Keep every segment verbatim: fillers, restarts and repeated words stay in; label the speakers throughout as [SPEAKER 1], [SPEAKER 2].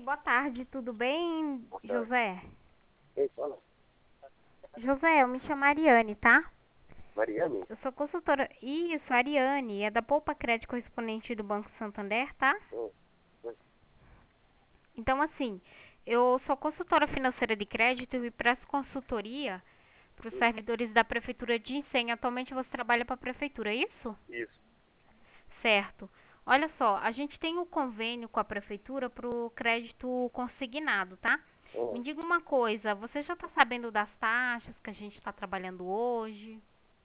[SPEAKER 1] boa tarde, tudo bem,
[SPEAKER 2] Boa tarde.
[SPEAKER 1] José?
[SPEAKER 2] Quem fala?
[SPEAKER 1] José, eu me chamo Ariane, tá?
[SPEAKER 2] Mariane?
[SPEAKER 1] Eu sou consultora. Isso, Ariane, é da Poupa Crédito Correspondente do Banco Santander, tá?
[SPEAKER 2] Hum, hum,
[SPEAKER 1] Então, assim, eu sou consultora financeira de crédito e presto consultoria para os
[SPEAKER 2] hum,
[SPEAKER 1] servidores da Prefeitura de Icém. Atualmente você trabalha para a Prefeitura, é isso?
[SPEAKER 2] Isso.
[SPEAKER 1] Certo. Olha só, a gente tem um convênio com a Prefeitura para o crédito consignado, tá? Me
[SPEAKER 2] Hum,
[SPEAKER 1] diga uma coisa, você já está sabendo das taxas que a gente está trabalhando hoje?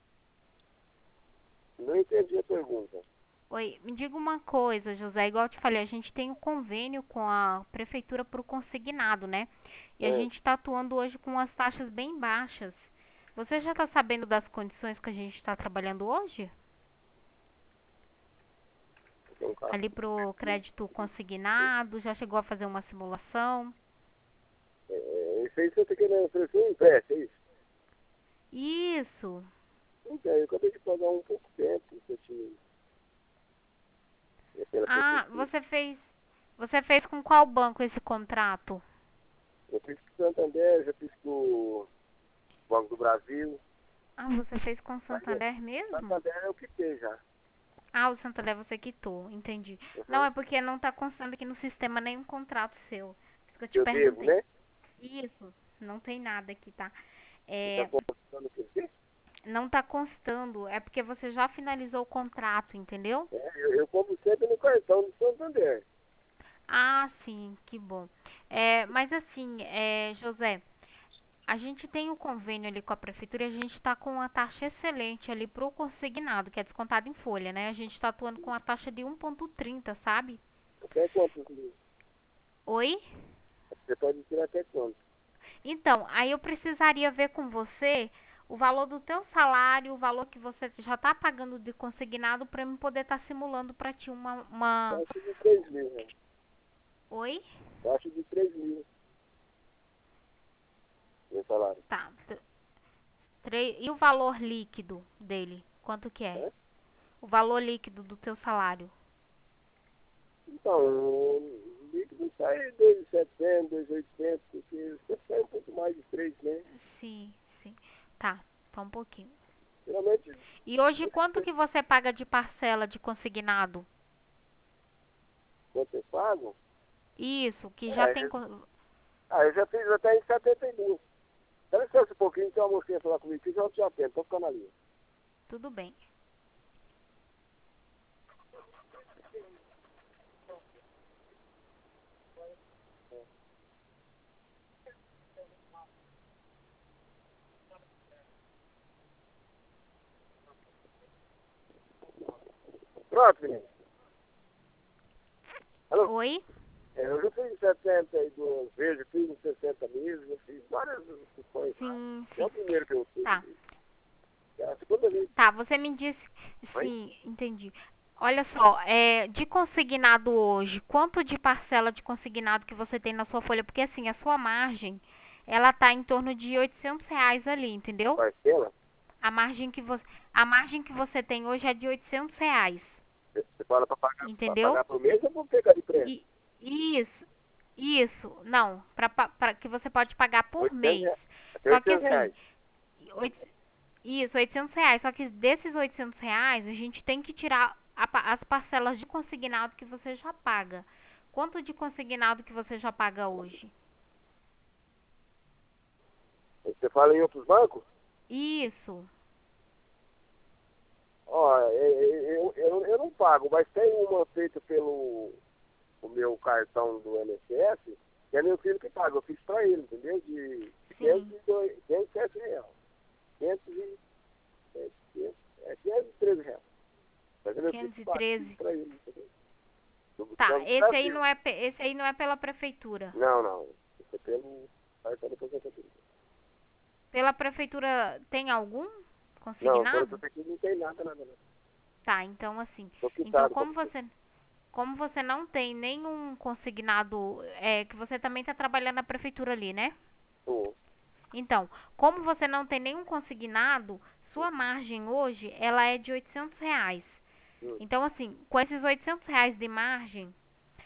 [SPEAKER 2] Não entendi a pergunta.
[SPEAKER 1] Oi, me diga uma coisa, José, igual eu te falei, a gente tem um convênio com a prefeitura para o consignado, né? E a
[SPEAKER 2] Hum,
[SPEAKER 1] gente está atuando hoje com as taxas bem baixas. Você já está sabendo das condições que a gente está trabalhando hoje?
[SPEAKER 2] tem um carro
[SPEAKER 1] Ali para o crédito consignado, já chegou a fazer uma simulação?
[SPEAKER 2] É, é, isso aí você está querendo oferecer um empréstimo, é isso?
[SPEAKER 1] Isso.
[SPEAKER 2] Então, eu acabei de pagar um pouco tempo que eu tinha é pela
[SPEAKER 1] Ah,
[SPEAKER 2] prefeitura.
[SPEAKER 1] você fez, você fez com qual banco esse contrato?
[SPEAKER 2] Eu fiz com o Santander, já fiz com o Banco do Brasil.
[SPEAKER 1] Ah, você fez com o
[SPEAKER 2] Mas é,
[SPEAKER 1] Santander mesmo?
[SPEAKER 2] Santander é o que tem já.
[SPEAKER 1] Ah, o Santander você quitou, entendi. Não,
[SPEAKER 2] Uhum.
[SPEAKER 1] é porque não tá constando aqui no sistema nenhum contrato seu. Por isso que eu te
[SPEAKER 2] Eu devo,
[SPEAKER 1] perguntei.
[SPEAKER 2] né?
[SPEAKER 1] Isso, não tem nada aqui, tá?
[SPEAKER 2] Você está
[SPEAKER 1] É,
[SPEAKER 2] conversando com você?
[SPEAKER 1] não tá constando, é porque você já finalizou o contrato, entendeu?
[SPEAKER 2] É, eu, eu compro sempre no cartão do Santander.
[SPEAKER 1] Ah, sim, que bom. É, mas assim, é, José, a gente tem um convênio ali com a prefeitura e a gente está com uma taxa excelente ali pro consignado, que é descontado em folha, né? A gente está atuando com a taxa de um ponto trinta, sabe?
[SPEAKER 2] Até quantos mil?
[SPEAKER 1] Oi?
[SPEAKER 2] Você pode tirar até quanto?
[SPEAKER 1] Então, aí eu precisaria ver com você o valor do teu salário, o valor que você já está pagando de consignado para eu poder estar simulando para ti uma, uma...
[SPEAKER 2] Taxa de três mil, né?
[SPEAKER 1] Oi?
[SPEAKER 2] Taxa de três mil, meu salário.
[SPEAKER 1] Tá. t- tre- E o valor líquido dele? Quanto que é?
[SPEAKER 2] Né?
[SPEAKER 1] O valor líquido do teu salário?
[SPEAKER 2] Então, o líquido sai dois mil e setecentos, dois mil e oitocentos, porque sempre sai um pouco mais de três, né?
[SPEAKER 1] Sim, sim. Tá, só um pouquinho.
[SPEAKER 2] Geralmente,
[SPEAKER 1] E hoje quanto que você paga de parcela de consignado?
[SPEAKER 2] quando vocês pagam,
[SPEAKER 1] Isso, que já
[SPEAKER 2] é,
[SPEAKER 1] tem...
[SPEAKER 2] já-
[SPEAKER 1] co-
[SPEAKER 2] ah, eu já fiz até em setenta e dois. Dá licença um pouquinho, tem uma mocinha falar comigo aqui, já eu te atendo, tô ficando ali.
[SPEAKER 1] Tudo bem.
[SPEAKER 2] Pronto, menino. Alô?
[SPEAKER 1] Oi?
[SPEAKER 2] É, eu já fiz em setenta e duas vezes, eu fiz em sessenta mil, eu fiz várias funções.
[SPEAKER 1] Sim,
[SPEAKER 2] É o
[SPEAKER 1] sim.
[SPEAKER 2] primeiro que eu fiz.
[SPEAKER 1] Tá.
[SPEAKER 2] É a segunda vez.
[SPEAKER 1] Tá, você me disse.
[SPEAKER 2] Oi?
[SPEAKER 1] Sim, entendi. Olha só, é, de consignado hoje, quanto de parcela de consignado que você tem na sua folha? Porque assim, a sua margem, ela tá em torno de oitocentos reais ali, entendeu?
[SPEAKER 2] Parcela?
[SPEAKER 1] A margem que você, a margem que você tem hoje é de oitocentos reais,
[SPEAKER 2] Você fala para pagar, pra
[SPEAKER 1] entendeu?
[SPEAKER 2] pagar por mês ou por pegar de crédito?
[SPEAKER 1] E isso, isso, não, para que você pode pagar por
[SPEAKER 2] oitocentos
[SPEAKER 1] mês.
[SPEAKER 2] reais. Até
[SPEAKER 1] Só que
[SPEAKER 2] oitocentos
[SPEAKER 1] assim,
[SPEAKER 2] reais.
[SPEAKER 1] oito- isso, oitocentos reais. Só que desses oitocentos reais, a gente tem que tirar a pa- as parcelas de consignado que você já paga. Quanto de consignado que você já paga hoje?
[SPEAKER 2] Você fala em outros bancos?
[SPEAKER 1] Isso.
[SPEAKER 2] Ó, é, é, eu, eu, eu não pago, mas tem uma feita pelo o meu cartão do I N S S, que é meu filho que paga. Eu fiz pra ele, entendeu? De quinhentos
[SPEAKER 1] Sim,
[SPEAKER 2] e dois, quinhentos e sete reais. quinhentos e, é, quinhentos, é, quinhentos e treze reais. Mas é meu filho
[SPEAKER 1] quinhentos
[SPEAKER 2] que
[SPEAKER 1] e
[SPEAKER 2] paga, fiz
[SPEAKER 1] treze.
[SPEAKER 2] pra ele, entendeu? Do
[SPEAKER 1] Tá,
[SPEAKER 2] Banco do
[SPEAKER 1] esse aí
[SPEAKER 2] Brasil.
[SPEAKER 1] não é pe- esse aí não é pela prefeitura.
[SPEAKER 2] Não, não. Isso é pelo cartão da aposentadoria.
[SPEAKER 1] Pela prefeitura tem algum
[SPEAKER 2] Não, pelo
[SPEAKER 1] consignado?
[SPEAKER 2] prefeitura não tem nada, nada, nada.
[SPEAKER 1] Tá, então assim.
[SPEAKER 2] Tô
[SPEAKER 1] Então
[SPEAKER 2] quitado com a
[SPEAKER 1] como
[SPEAKER 2] prefeitura.
[SPEAKER 1] você como você não tem nenhum consignado, é que você também está trabalhando na prefeitura ali, né?
[SPEAKER 2] Tô.
[SPEAKER 1] Então, como você não tem nenhum consignado, sua margem hoje ela é de oitocentos reais.
[SPEAKER 2] Hum,
[SPEAKER 1] Então, assim, com esses oitocentos reais de margem,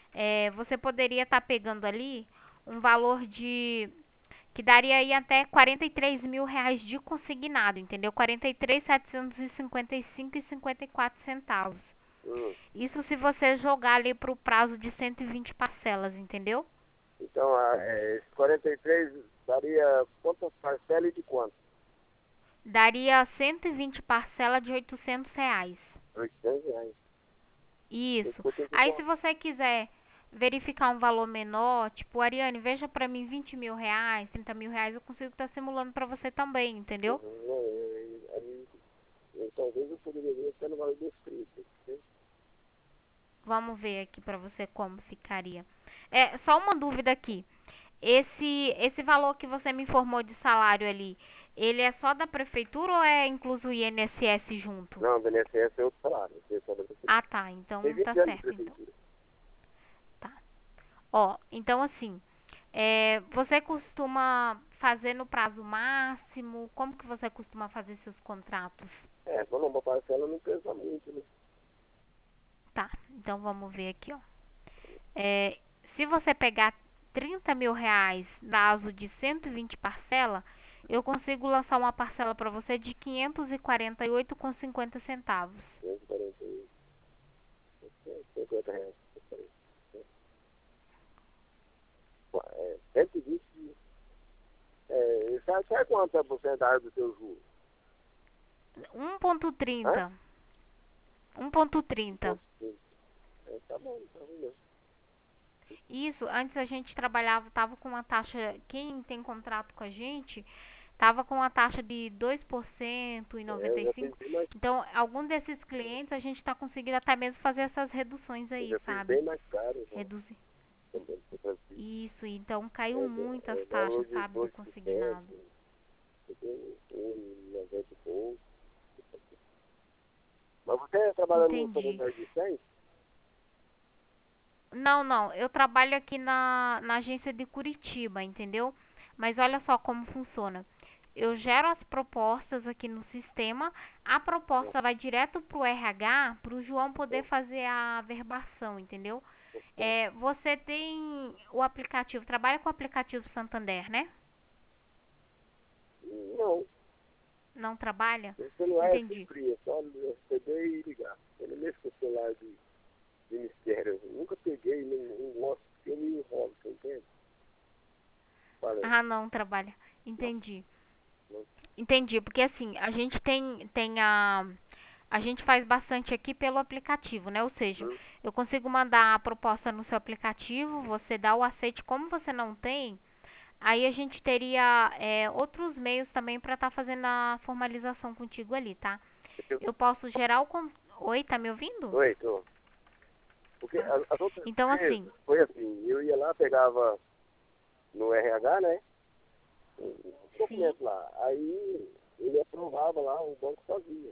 [SPEAKER 1] é, você poderia estar pegando ali um valor de que daria aí até quarenta e três mil reais de consignado, entendeu? quarenta e três mil setecentos e cinquenta e cinco e cinquenta e quatro centavos.
[SPEAKER 2] Hum.
[SPEAKER 1] Isso se você jogar ali para o prazo de cento e vinte parcelas, entendeu?
[SPEAKER 2] Então, a, é, esse quarenta e três daria quantas parcelas e de quanto?
[SPEAKER 1] Daria cento e vinte parcelas de oitocentos reais.
[SPEAKER 2] oitocentos reais.
[SPEAKER 1] Isso.
[SPEAKER 2] Depois tem que
[SPEAKER 1] Aí se
[SPEAKER 2] contar.
[SPEAKER 1] você quiser verificar um valor menor, tipo, Ariane, veja pra mim vinte mil reais, trinta mil reais, eu consigo estar simulando pra você também, entendeu?
[SPEAKER 2] Uhum, é, aí, aí, talvez eu poderia ver até no valor dos trinta.
[SPEAKER 1] Vamos ver aqui pra você como ficaria. É, só uma dúvida aqui. Esse esse valor que você me informou de salário ali, ele é só da prefeitura ou é incluso o I N S S junto?
[SPEAKER 2] Não, do I N S S é outro salário. Esse é só da prefeitura.
[SPEAKER 1] Ah, tá.
[SPEAKER 2] Tem
[SPEAKER 1] Então tá
[SPEAKER 2] vinte anos de
[SPEAKER 1] certo, então.
[SPEAKER 2] prefeitura.
[SPEAKER 1] Tá. Ó, então assim, é, você costuma fazer no prazo máximo? Como que você costuma fazer seus contratos?
[SPEAKER 2] É, quando uma parcela não pesa muito, né?
[SPEAKER 1] Tá, então vamos ver aqui, ó. É, se você pegar trinta mil reais prazo de cento e vinte parcela, eu consigo lançar uma parcela para você de quinhentos e quarenta e oito com cinquenta centavos.
[SPEAKER 2] cento e quarenta e cinquenta reais. É, cento e vinte. É, sabe, sabe quanto é a porcentagem do seu juros?
[SPEAKER 1] um ponto
[SPEAKER 2] Hã?
[SPEAKER 1] trinta. um ponto trinta.
[SPEAKER 2] Ponto cinco. É, tá bom, tá bom mesmo.
[SPEAKER 1] Isso, antes a gente trabalhava, tava com uma taxa, quem tem contrato com a gente, tava com uma taxa de dois por cento e
[SPEAKER 2] É, eu já fiz
[SPEAKER 1] noventa e cinco.
[SPEAKER 2] bem mais,
[SPEAKER 1] Então, algum desses clientes a gente está conseguindo até mesmo fazer essas reduções
[SPEAKER 2] eu
[SPEAKER 1] aí,
[SPEAKER 2] já fiz
[SPEAKER 1] sabe?
[SPEAKER 2] bem mais caro, já,
[SPEAKER 1] Reduzir.
[SPEAKER 2] também, do Brasil.
[SPEAKER 1] Isso, então caiu
[SPEAKER 2] É,
[SPEAKER 1] muito as
[SPEAKER 2] é,
[SPEAKER 1] taxas,
[SPEAKER 2] valor de
[SPEAKER 1] sabe, do
[SPEAKER 2] dois por cento,
[SPEAKER 1] consignado.
[SPEAKER 2] entendeu? um e noventa e pouco. Mas você trabalha no
[SPEAKER 1] Entendi.
[SPEAKER 2] São de cem?
[SPEAKER 1] Não, não, eu trabalho aqui na, na agência de Curitiba, entendeu? Mas olha só como funciona. Eu gero as propostas aqui no sistema, a proposta vai direto pro R H, pro João poder fazer a verbação, entendeu? É, você tem o aplicativo, trabalha com o aplicativo Santander, né?
[SPEAKER 2] Não,
[SPEAKER 1] Não trabalha?
[SPEAKER 2] esse celular é
[SPEAKER 1] Entendi.
[SPEAKER 2] frio, é só receber e ligar. Ele mesmo com o celular de, de mistério. Eu nunca peguei, nem não gosto, porque eu me enrolo, você entende? Falei,
[SPEAKER 1] Ah, não trabalha.
[SPEAKER 2] não,
[SPEAKER 1] Entendi.
[SPEAKER 2] não,
[SPEAKER 1] Entendi, porque assim, a gente tem, tem a. A gente faz bastante aqui pelo aplicativo, né? Ou seja,
[SPEAKER 2] hum,
[SPEAKER 1] eu consigo mandar a proposta no seu aplicativo, você dá o aceite. Como você não tem, aí a gente teria é, outros meios também para estar fazendo a formalização contigo ali, tá?
[SPEAKER 2] eu,
[SPEAKER 1] Eu posso gerar o. con- Oi, tá me ouvindo?
[SPEAKER 2] oi, tô. Porque
[SPEAKER 1] Ah,
[SPEAKER 2] as, as outras
[SPEAKER 1] então,
[SPEAKER 2] vezes
[SPEAKER 1] assim,
[SPEAKER 2] foi assim, eu ia lá, pegava no R H, né? Um
[SPEAKER 1] sim,
[SPEAKER 2] documento lá. Aí ele aprovava lá, o banco fazia.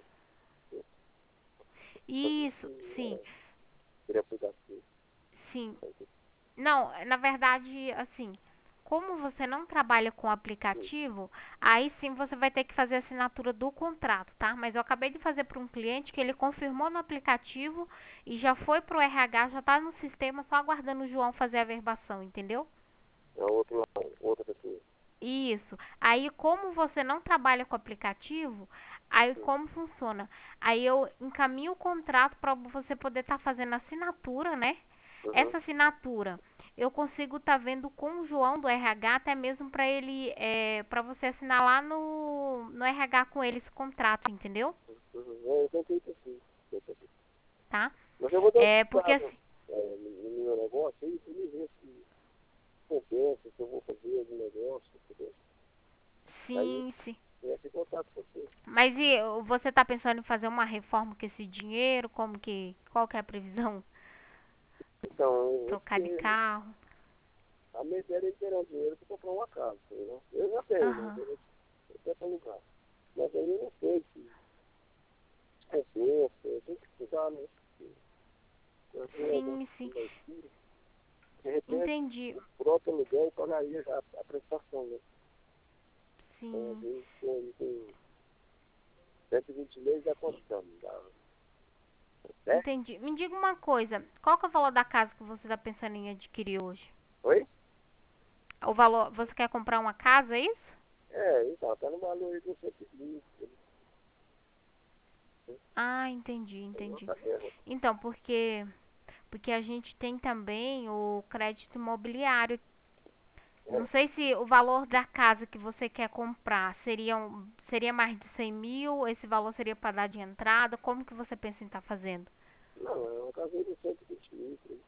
[SPEAKER 2] Fazia
[SPEAKER 1] isso,
[SPEAKER 2] assim,
[SPEAKER 1] sim,
[SPEAKER 2] é, ele aplicativo.
[SPEAKER 1] sim. Não, na verdade, assim, como você não trabalha com aplicativo, aí sim você vai ter que fazer a assinatura do contrato, tá? Mas eu acabei de fazer para um cliente que ele confirmou no aplicativo e já foi pro R H, já tá no sistema, só aguardando o João fazer a verbação, entendeu?
[SPEAKER 2] É outro lá, outra pessoa.
[SPEAKER 1] Isso. Aí, como você não trabalha com aplicativo, aí como funciona? Aí eu encaminho o contrato para você poder estar fazendo a assinatura, né?
[SPEAKER 2] Uhum.
[SPEAKER 1] Essa assinatura eu consigo estar vendo com o João do R H, até mesmo para ele, é, para você assinar lá no, no R H com ele esse contrato, entendeu?
[SPEAKER 2] Uhum. É, eu tenho feito assim. Eu tenho feito.
[SPEAKER 1] Tá?
[SPEAKER 2] Mas eu vou dar uma
[SPEAKER 1] É porque
[SPEAKER 2] estudada
[SPEAKER 1] assim,
[SPEAKER 2] é, no no meu negócio aí, pra me ver se compensa, se eu vou fazer algum negócio, entendeu? Aí
[SPEAKER 1] sim, sim.
[SPEAKER 2] eu entro em contato com você.
[SPEAKER 1] Mas e você tá pensando em fazer uma reforma com esse dinheiro? Como que, qual que é a previsão?
[SPEAKER 2] Então,
[SPEAKER 1] Trocar de
[SPEAKER 2] esse,
[SPEAKER 1] carro?
[SPEAKER 2] a minha ideia era tirar dinheiro para comprar uma casa, entendeu? Eu já tenho, né?
[SPEAKER 1] Aham.
[SPEAKER 2] Eu quero para alugar. Mas aí eu não sei se compensa, eu tenho que estudar, né? Eu tenho alguns
[SPEAKER 1] Sim, sim.
[SPEAKER 2] investimentos. De repente,
[SPEAKER 1] Entendi.
[SPEAKER 2] o próprio aluguel pagaria já a prestação, né? Então, às
[SPEAKER 1] Sim.
[SPEAKER 2] vezes, com, com cento e vinte meses dá quanto dá? Dá né?
[SPEAKER 1] Entendi. Me diga uma coisa, qual que é o valor da casa que você está pensando em adquirir hoje?
[SPEAKER 2] Oi?
[SPEAKER 1] O valor, você quer comprar uma casa, é isso?
[SPEAKER 2] É, então, tá no valor aí de cento e vinte,
[SPEAKER 1] Ah, entendi,
[SPEAKER 2] entendeu?
[SPEAKER 1] entendi.
[SPEAKER 2] Tá vendo?
[SPEAKER 1] Então, porque porque a gente tem também o crédito imobiliário. Não
[SPEAKER 2] É.
[SPEAKER 1] sei se o valor da casa que você quer comprar seria, um- seria mais de cem mil, esse valor seria para dar de entrada, como que você pensa em estar fazendo?
[SPEAKER 2] Não, é uma casinha de cento e vinte mil, por aí.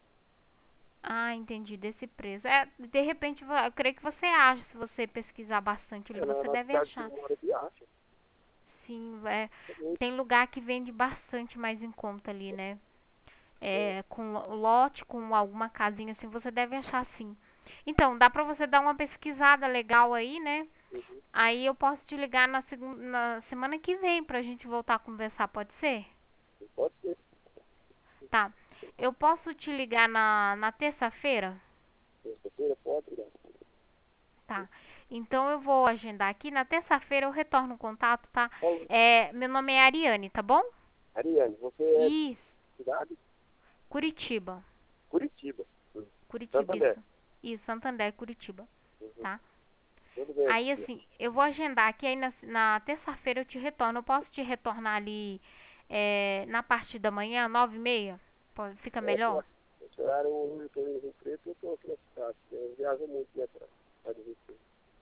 [SPEAKER 1] Ah, entendi, desse preço. É, de repente, vo- eu creio que você acha, se você pesquisar bastante ali,
[SPEAKER 2] É, na,
[SPEAKER 1] você
[SPEAKER 2] na
[SPEAKER 1] deve
[SPEAKER 2] cidade que
[SPEAKER 1] achar.
[SPEAKER 2] eu moro aqui, acha.
[SPEAKER 1] Sim, é,
[SPEAKER 2] Também,
[SPEAKER 1] tem lugar que vende bastante mais em conta ali, né?
[SPEAKER 2] é,
[SPEAKER 1] É, com lo- lote, com alguma casinha assim, você deve achar sim. Então, dá pra você dar uma pesquisada legal aí, né?
[SPEAKER 2] uhum.
[SPEAKER 1] Aí eu posso te ligar na, segun- na semana que vem pra gente voltar a conversar, pode ser?
[SPEAKER 2] Pode ser.
[SPEAKER 1] Tá. Eu posso te ligar na, na terça-feira?
[SPEAKER 2] Terça-feira, pode, né?
[SPEAKER 1] Tá. Então eu vou agendar aqui. Na terça-feira eu retorno o contato, tá?
[SPEAKER 2] Fala,
[SPEAKER 1] É, meu nome é Ariane, tá bom?
[SPEAKER 2] Ariane, você é de
[SPEAKER 1] Isso.
[SPEAKER 2] cidade?
[SPEAKER 1] Curitiba.
[SPEAKER 2] Curitiba. Uhum.
[SPEAKER 1] Curitiba,
[SPEAKER 2] Santander.
[SPEAKER 1] isso. Isso, Santander, Curitiba.
[SPEAKER 2] Uhum.
[SPEAKER 1] Tá?
[SPEAKER 2] Tudo bem.
[SPEAKER 1] Aí assim, eu vou agendar aqui, aí na, na terça-feira eu te retorno. Eu posso te retornar ali é, na parte da manhã, nove e meia? Pode- Fica
[SPEAKER 2] É,
[SPEAKER 1] melhor?
[SPEAKER 2] pela- esse horário eu estou em Rio Preto, eu estou aqui na cidade. Eu viajo muito, né, pra, pra Rio Preto.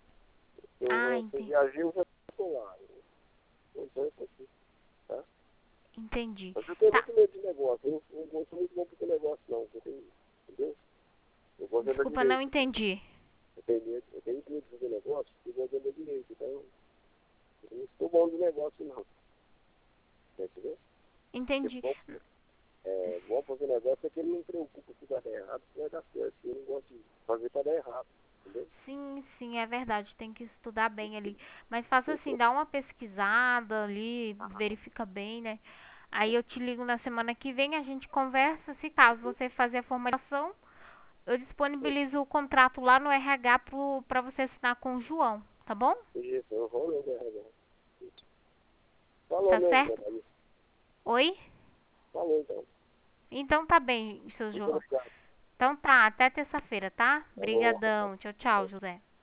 [SPEAKER 1] Ah,
[SPEAKER 2] Eu, se eu
[SPEAKER 1] entendi.
[SPEAKER 2] viajei, eu já estou lá. Eu, então, eu tô aqui, tá?
[SPEAKER 1] Entendi.
[SPEAKER 2] Mas eu tenho
[SPEAKER 1] Tá.
[SPEAKER 2] muito medo de negócio. Eu, eu não sou muito bom com negócio, não. Eu tenho, entendeu? Eu vou vender
[SPEAKER 1] Desculpa, não
[SPEAKER 2] direito.
[SPEAKER 1] entendi.
[SPEAKER 2] Eu tenho medo, eu tenho medo de fazer negócio, eu vou vender direito. Então, eu não sou bom de negócio, não. Tá entendeu? Porque
[SPEAKER 1] Entendi.
[SPEAKER 2] bom, é, bom fazer negócio é que ele não preocupa se vai dar errado, se vai dar certo. Eu não gosto de fazer para dar errado, entendeu?
[SPEAKER 1] Sim, sim, é verdade. Tem que estudar bem ali. Mas faça assim, dá uma pesquisada ali, verifica bem, né? Aí eu te ligo na semana que vem, a gente conversa. Se caso você fazer a formalização, eu disponibilizo o contrato lá no R H para você assinar com o João, tá bom?
[SPEAKER 2] Isso, eu vou mesmo, é, falou
[SPEAKER 1] Tá
[SPEAKER 2] mesmo,
[SPEAKER 1] certo?
[SPEAKER 2] Dona.
[SPEAKER 1] Oi?
[SPEAKER 2] Falou então.
[SPEAKER 1] Então tá bem, seu
[SPEAKER 2] Muito
[SPEAKER 1] João.
[SPEAKER 2] obrigado.
[SPEAKER 1] Então tá, até terça-feira, tá?
[SPEAKER 2] Falou.
[SPEAKER 1] Brigadão. Tchau, tchau, José.